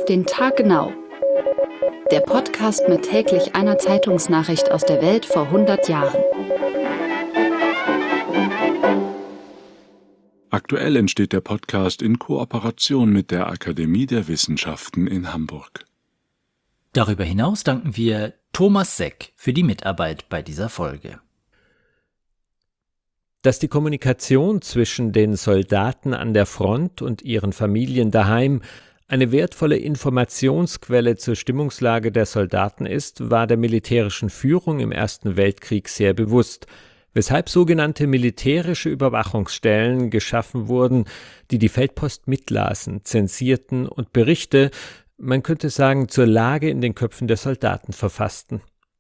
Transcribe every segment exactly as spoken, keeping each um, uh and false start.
den Tag genau. Der Podcast mit täglich einer Zeitungsnachricht aus der Welt vor hundert Jahren. Aktuell entsteht der Podcast in Kooperation mit der Akademie der Wissenschaften in Hamburg. Darüber hinaus danken wir Thomas Seck für die Mitarbeit bei dieser Folge. Dass die Kommunikation zwischen den Soldaten an der Front und ihren Familien daheim eine wertvolle Informationsquelle zur Stimmungslage der Soldaten ist, war der militärischen Führung im Ersten Weltkrieg sehr bewusst, weshalb sogenannte militärische Überwachungsstellen geschaffen wurden, die die Feldpost mitlasen, zensierten und Berichte, man könnte sagen, zur Lage in den Köpfen der Soldaten verfassten.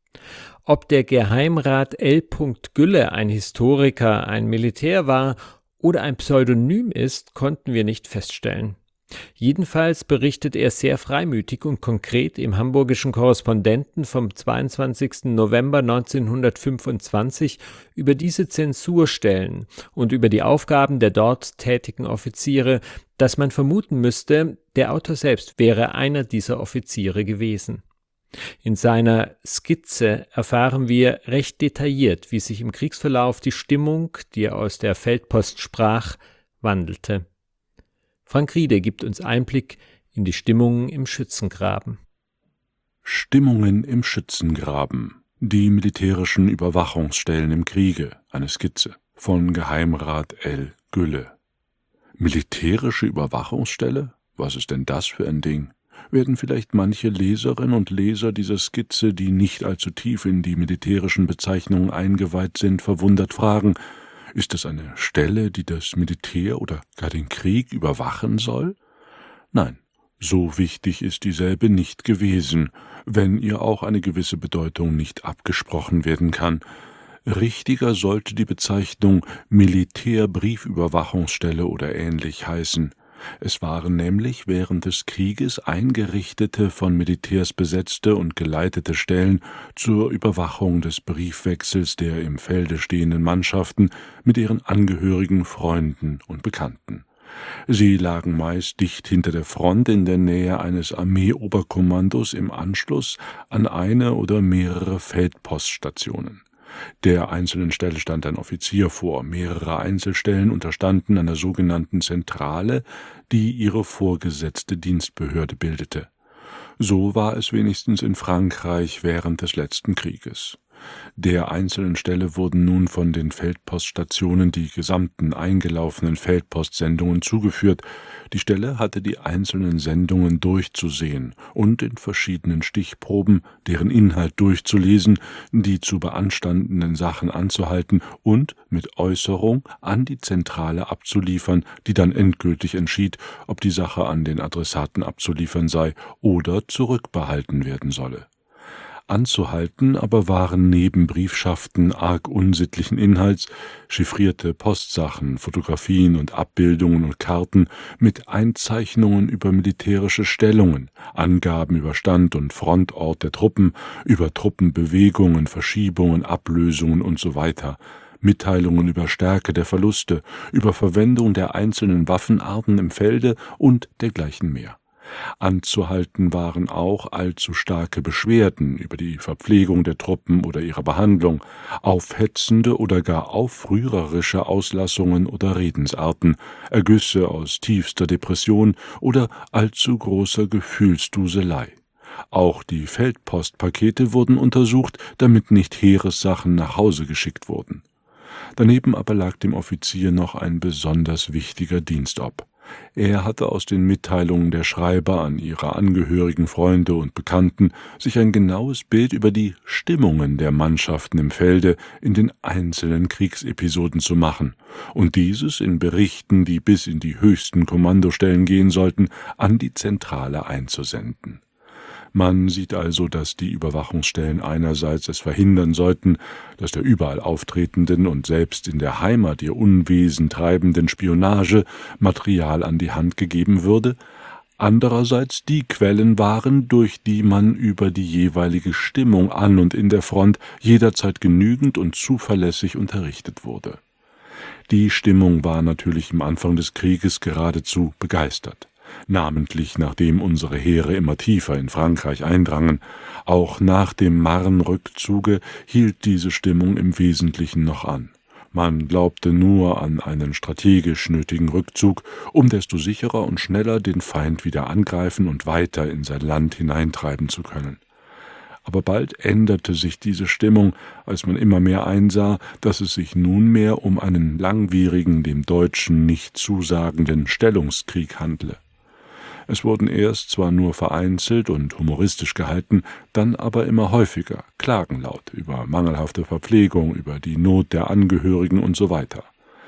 Ob der Geheimrat L. Gülle ein Historiker, ein Militär war oder ein Pseudonym ist, konnten wir nicht feststellen. Jedenfalls berichtet er sehr freimütig und konkret im Hamburgischen Korrespondenten vom zweiundzwanzigsten November neunzehnhundertfünfundzwanzig über diese Zensurstellen und über die Aufgaben der dort tätigen Offiziere, dass man vermuten müsste, der Autor selbst wäre einer dieser Offiziere gewesen. In seiner Skizze erfahren wir recht detailliert, wie sich im Kriegsverlauf die Stimmung, die er aus der Feldpost sprach, wandelte. Frank Riede gibt uns Einblick in die Stimmungen im Schützengraben. Stimmungen im Schützengraben. Die militärischen Überwachungsstellen im Kriege. Eine Skizze von Geheimrat L. Gülle. Militärische Überwachungsstelle? Was ist denn das für ein Ding? Werden vielleicht manche Leserinnen und Leser dieser Skizze, die nicht allzu tief in die militärischen Bezeichnungen eingeweiht sind, verwundert fragen: Ist es eine Stelle, die das Militär oder gar den Krieg überwachen soll? Nein, so wichtig ist dieselbe nicht gewesen, wenn ihr auch eine gewisse Bedeutung nicht abgesprochen werden kann. Richtiger sollte die Bezeichnung Militärbriefüberwachungsstelle oder ähnlich heißen. Es waren nämlich während des Krieges eingerichtete, von Militärs besetzte und geleitete Stellen zur Überwachung des Briefwechsels der im Felde stehenden Mannschaften mit ihren Angehörigen, Freunden und Bekannten. Sie lagen meist dicht hinter der Front in der Nähe eines Armeeoberkommandos im Anschluss an eine oder mehrere Feldpoststationen. Der einzelnen Stelle stand ein Offizier vor, mehrere Einzelstellen unterstanden einer sogenannten Zentrale, die ihre vorgesetzte Dienstbehörde bildete. So war es wenigstens in Frankreich während des letzten Krieges. Der einzelnen Stelle wurden nun von den Feldpoststationen die gesamten eingelaufenen Feldpostsendungen zugeführt. Die Stelle hatte die einzelnen Sendungen durchzusehen und in verschiedenen Stichproben deren Inhalt durchzulesen, die zu beanstandenden Sachen anzuhalten und mit Äußerung an die Zentrale abzuliefern, die dann endgültig entschied, ob die Sache an den Adressaten abzuliefern sei oder zurückbehalten werden solle. Anzuhalten aber waren neben Briefschaften arg unsittlichen Inhalts chiffrierte Postsachen, Fotografien und Abbildungen und Karten mit Einzeichnungen über militärische Stellungen, Angaben über Stand und Frontort der Truppen, über Truppenbewegungen, Verschiebungen, Ablösungen und so weiter, Mitteilungen über Stärke der Verluste, über Verwendung der einzelnen Waffenarten im Felde und dergleichen mehr. Anzuhalten waren auch allzu starke Beschwerden über die Verpflegung der Truppen oder ihre Behandlung, aufhetzende oder gar aufrührerische Auslassungen oder Redensarten, Ergüsse aus tiefster Depression oder allzu großer Gefühlsduselei. Auch die Feldpostpakete wurden untersucht, damit nicht Heeressachen nach Hause geschickt wurden. Daneben aber lag dem Offizier noch ein besonders wichtiger Dienst ob. Er hatte aus den Mitteilungen der Schreiber an ihre Angehörigen, Freunde und Bekannten sich ein genaues Bild über die Stimmungen der Mannschaften im Felde in den einzelnen Kriegsepisoden zu machen und dieses in Berichten, die bis in die höchsten Kommandostellen gehen sollten, an die Zentrale einzusenden. Man sieht also, dass die Überwachungsstellen einerseits es verhindern sollten, dass der überall auftretenden und selbst in der Heimat ihr Unwesen treibenden Spionage Material an die Hand gegeben würde, andererseits die Quellen waren, durch die man über die jeweilige Stimmung an und in der Front jederzeit genügend und zuverlässig unterrichtet wurde. Die Stimmung war natürlich im Anfang des Krieges geradezu begeistert. namentlich nachdem unsere Heere immer tiefer in Frankreich eindrangen. Auch nach dem Marne-Rückzuge hielt diese Stimmung im Wesentlichen noch an. Man glaubte nur an einen strategisch nötigen Rückzug, um desto sicherer und schneller den Feind wieder angreifen und weiter in sein Land hineintreiben zu können. Aber bald änderte sich diese Stimmung, als man immer mehr einsah, dass es sich nunmehr um einen langwierigen, dem Deutschen nicht zusagenden Stellungskrieg handle. Es wurden erst zwar nur vereinzelt und humoristisch gehalten, dann aber immer häufiger Klagen laut über mangelhafte Verpflegung, über die Not der Angehörigen und so weiter.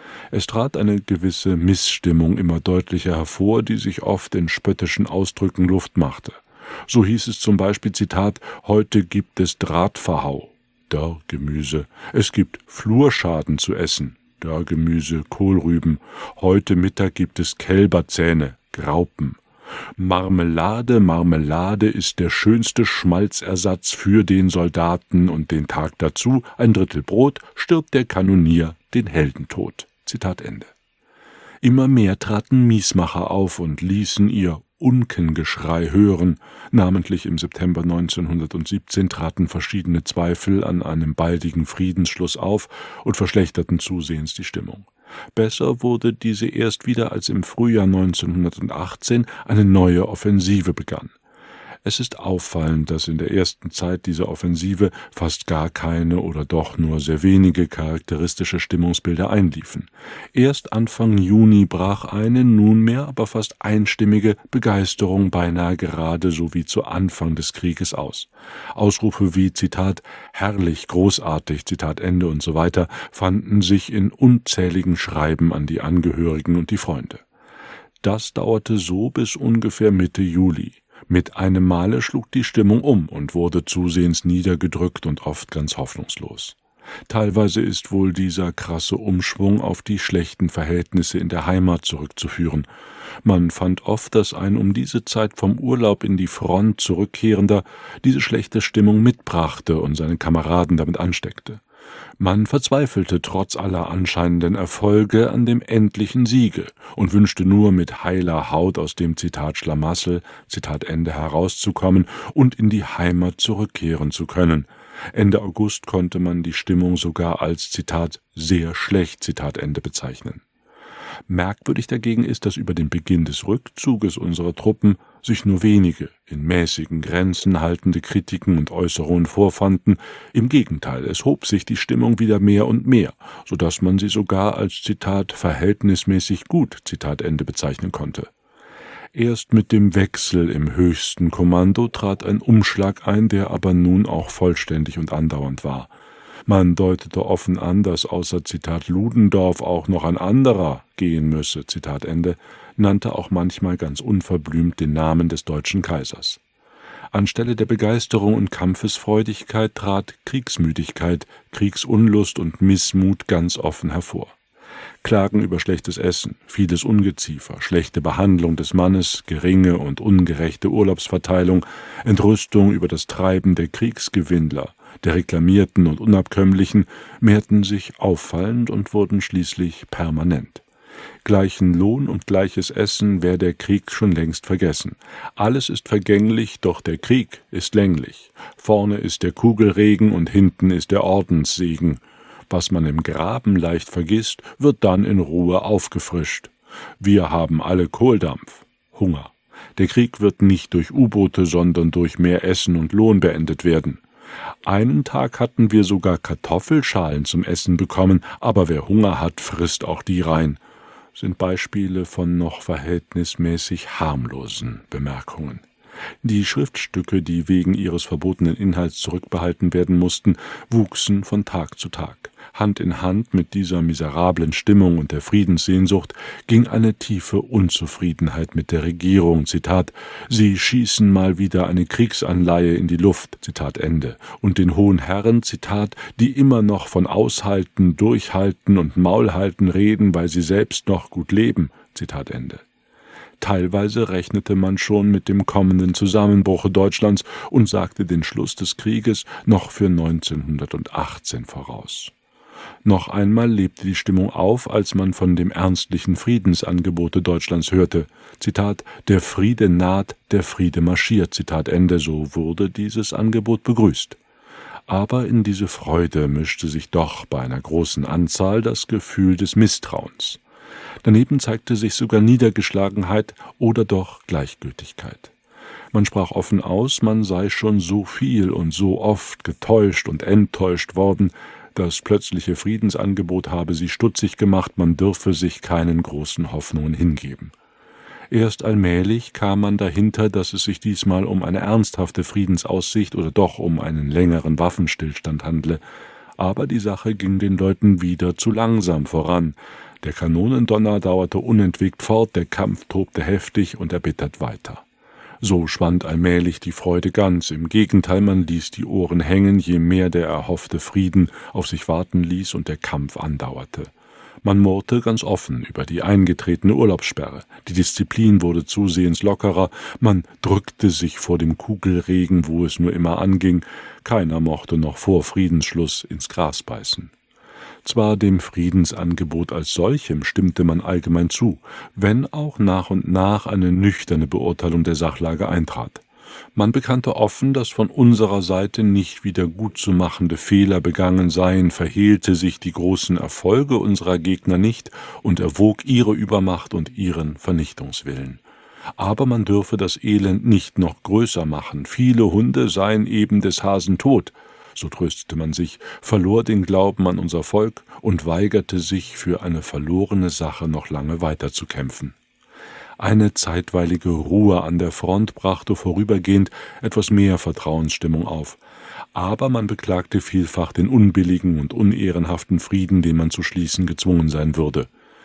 Es trat eine gewisse Missstimmung immer deutlicher hervor, die sich oft in spöttischen Ausdrücken Luft machte. So hieß es zum Beispiel, Zitat, »Heute gibt es Drahtverhau, Dörrgemüse, es gibt Flurschaden zu essen, Dörrgemüse, Kohlrüben, heute Mittag gibt es Kälberzähne, Graupen. Marmelade, Marmelade ist der schönste Schmalzersatz für den Soldaten und den Tag dazu, ein Drittel Brot, stirbt der Kanonier den Heldentod.« Zitat Ende. Immer mehr traten Miesmacher auf und ließen ihr Unkengeschrei hören. Namentlich im September neunzehnhundertsiebzehn traten verschiedene Zweifel an einem baldigen Friedensschluss auf und verschlechterten zusehends die Stimmung. Besser wurde diese erst wieder, als im Frühjahr neunzehnhundertachtzehn eine neue Offensive begann. Es ist auffallend, dass in der ersten Zeit dieser Offensive fast gar keine oder doch nur sehr wenige charakteristische Stimmungsbilder einliefen. Erst Anfang Juni brach eine nunmehr aber fast einstimmige Begeisterung beinahe gerade so wie zu Anfang des Krieges aus. Ausrufe wie, Zitat, »herrlich, großartig«, Zitat Ende und so weiter, fanden sich in unzähligen Schreiben an die Angehörigen und die Freunde. Das dauerte so bis ungefähr Mitte Juli. Mit einem Male schlug die Stimmung um und wurde zusehends niedergedrückt und oft ganz hoffnungslos. Teilweise ist wohl dieser krasse Umschwung auf die schlechten Verhältnisse in der Heimat zurückzuführen. Man fand oft, dass ein um diese Zeit vom Urlaub in die Front zurückkehrender diese schlechte Stimmung mitbrachte und seine Kameraden damit ansteckte. Man verzweifelte trotz aller anscheinenden Erfolge an dem endlichen Siege und wünschte nur mit heiler Haut aus dem Zitat Schlamassel, Zitat Ende, herauszukommen und in die Heimat zurückkehren zu können. Ende August konnte man die Stimmung sogar als, Zitat, sehr schlecht, Zitat Ende bezeichnen. Merkwürdig dagegen ist, dass über den Beginn des Rückzuges unserer Truppen sich nur wenige in mäßigen Grenzen haltende Kritiken und Äußerungen vorfanden. Im Gegenteil, es hob sich die Stimmung wieder mehr und mehr, so dass man sie sogar als, Zitat, verhältnismäßig gut, Zitat Ende, bezeichnen konnte. Erst mit dem Wechsel im höchsten Kommando trat ein Umschlag ein, der aber nun auch vollständig und andauernd war. Man deutete offen an, dass außer, Zitat, Ludendorff auch noch ein anderer gehen müsse, Zitat Ende, nannte auch manchmal ganz unverblümt den Namen des deutschen Kaisers. Anstelle der Begeisterung und Kampfesfreudigkeit trat Kriegsmüdigkeit, Kriegsunlust und Missmut ganz offen hervor. Klagen über schlechtes Essen, vieles Ungeziefer, schlechte Behandlung des Mannes, geringe und ungerechte Urlaubsverteilung, Entrüstung über das Treiben der Kriegsgewinnler, der Reklamierten und Unabkömmlichen mehrten sich auffallend und wurden schließlich permanent. Gleichen Lohn und gleiches Essen wäre der Krieg schon längst vergessen. Alles ist vergänglich, doch der Krieg ist länglich. Vorne ist der Kugelregen und hinten ist der Ordenssegen. Was man im Graben leicht vergisst, wird dann in Ruhe aufgefrischt. Wir haben alle Kohldampf, Hunger. Der Krieg wird nicht durch U-Boote, sondern durch mehr Essen und Lohn beendet werden. Einen Tag hatten wir sogar Kartoffelschalen zum Essen bekommen, aber wer Hunger hat, frisst auch die rein, sind Beispiele von noch verhältnismäßig harmlosen Bemerkungen. Die Schriftstücke, die wegen ihres verbotenen Inhalts zurückbehalten werden mussten, wuchsen von Tag zu Tag. Hand in Hand mit dieser miserablen Stimmung und der Friedenssehnsucht ging eine tiefe Unzufriedenheit mit der Regierung, Zitat, »Sie schießen mal wieder eine Kriegsanleihe in die Luft«, Zitat Ende, und den hohen Herren, Zitat, »die immer noch von Aushalten, Durchhalten und Maulhalten reden, weil sie selbst noch gut leben«, Zitat Ende. Teilweise rechnete man schon mit dem kommenden Zusammenbruche Deutschlands und sagte den Schluss des Krieges noch für neunzehnhundertachtzehn voraus. Noch einmal lebte die Stimmung auf, als man von dem ernstlichen Friedensangebote Deutschlands hörte. Zitat: »Der Friede naht, der Friede marschiert«, Zitat Ende, so wurde dieses Angebot begrüßt. Aber in diese Freude mischte sich doch bei einer großen Anzahl das Gefühl des Misstrauens. Daneben zeigte sich sogar Niedergeschlagenheit oder doch Gleichgültigkeit. Man sprach offen aus, man sei schon so viel und so oft getäuscht und enttäuscht worden, das plötzliche Friedensangebot habe sie stutzig gemacht, man dürfe sich keinen großen Hoffnungen hingeben. Erst allmählich kam man dahinter, dass es sich diesmal um eine ernsthafte Friedensaussicht oder doch um einen längeren Waffenstillstand handle. Aber die Sache ging den Leuten wieder zu langsam voran. Der Kanonendonner dauerte unentwegt fort, der Kampf tobte heftig und erbittert weiter. So schwand allmählich die Freude ganz, im Gegenteil, man ließ die Ohren hängen, je mehr der erhoffte Frieden auf sich warten ließ und der Kampf andauerte. Man murrte ganz offen über die eingetretene Urlaubssperre, die Disziplin wurde zusehends lockerer, man drückte sich vor dem Kugelregen, wo es nur immer anging, keiner mochte noch vor Friedensschluss ins Gras beißen. Zwar dem Friedensangebot als solchem stimmte man allgemein zu, wenn auch nach und nach eine nüchterne Beurteilung der Sachlage eintrat. Man bekannte offen, dass von unserer Seite nicht wieder gutzumachende Fehler begangen seien, verhehlte sich die großen Erfolge unserer Gegner nicht und erwog ihre Übermacht und ihren Vernichtungswillen. Aber man dürfe das Elend nicht noch größer machen, viele Hunde seien eben des Hasen Tod. So tröstete man sich, verlor den Glauben an unser Volk und weigerte sich, für eine verlorene Sache noch lange weiterzukämpfen. Eine zeitweilige Ruhe an der Front brachte vorübergehend etwas mehr Vertrauensstimmung auf. Aber man beklagte vielfach den unbilligen und unehrenhaften Frieden, den man zu schließen gezwungen sein würde.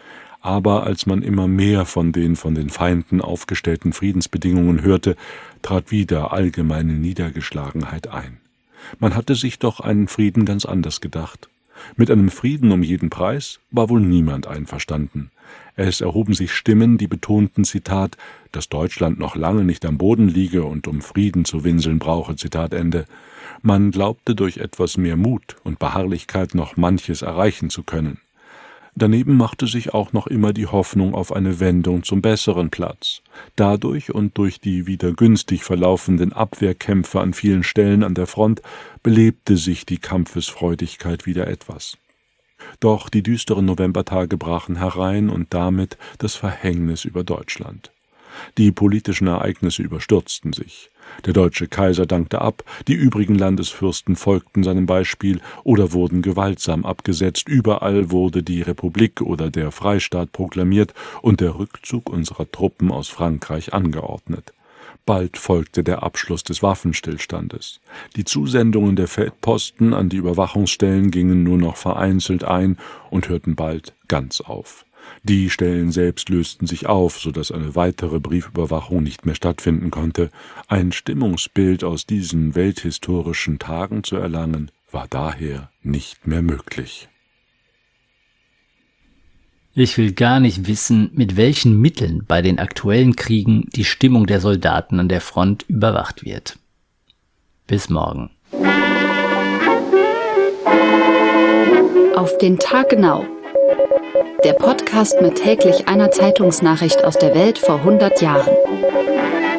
Aber als man immer mehr von den von den Feinden aufgestellten Friedensbedingungen hörte, trat wieder allgemeine Niedergeschlagenheit ein. Man hatte sich doch einen Frieden ganz anders gedacht. Mit einem Frieden um jeden Preis war wohl niemand einverstanden. Es erhoben sich Stimmen, die betonten, Zitat, dass Deutschland noch lange nicht am Boden liege und um Frieden zu winseln brauche, Zitat Ende. Man glaubte, durch etwas mehr Mut und Beharrlichkeit noch manches erreichen zu können. Daneben machte sich auch noch immer die Hoffnung auf eine Wendung zum besseren Platz. Dadurch und durch die wieder günstig verlaufenden Abwehrkämpfe an vielen Stellen an der Front belebte sich die Kampfesfreudigkeit wieder etwas. Doch die düsteren Novembertage brachen herein und damit das Verhängnis über Deutschland. Die politischen Ereignisse überstürzten sich. Der deutsche Kaiser dankte ab, die übrigen Landesfürsten folgten seinem Beispiel oder wurden gewaltsam abgesetzt, überall wurde die Republik oder der Freistaat proklamiert und der Rückzug unserer Truppen aus Frankreich angeordnet. Bald folgte der Abschluss des Waffenstillstandes. Die Zusendungen der Feldposten an die Überwachungsstellen gingen nur noch vereinzelt ein und hörten bald ganz auf. Die Stellen selbst lösten sich auf, so dass eine weitere Briefüberwachung nicht mehr stattfinden konnte. Ein Stimmungsbild aus diesen welthistorischen Tagen zu erlangen, war daher nicht mehr möglich. Ich will gar nicht wissen, mit welchen Mitteln bei den aktuellen Kriegen die Stimmung der Soldaten an der Front überwacht wird. Bis morgen. Auf den Tag genau. Der Podcast mit täglich einer Zeitungsnachricht aus der Welt vor hundert Jahren.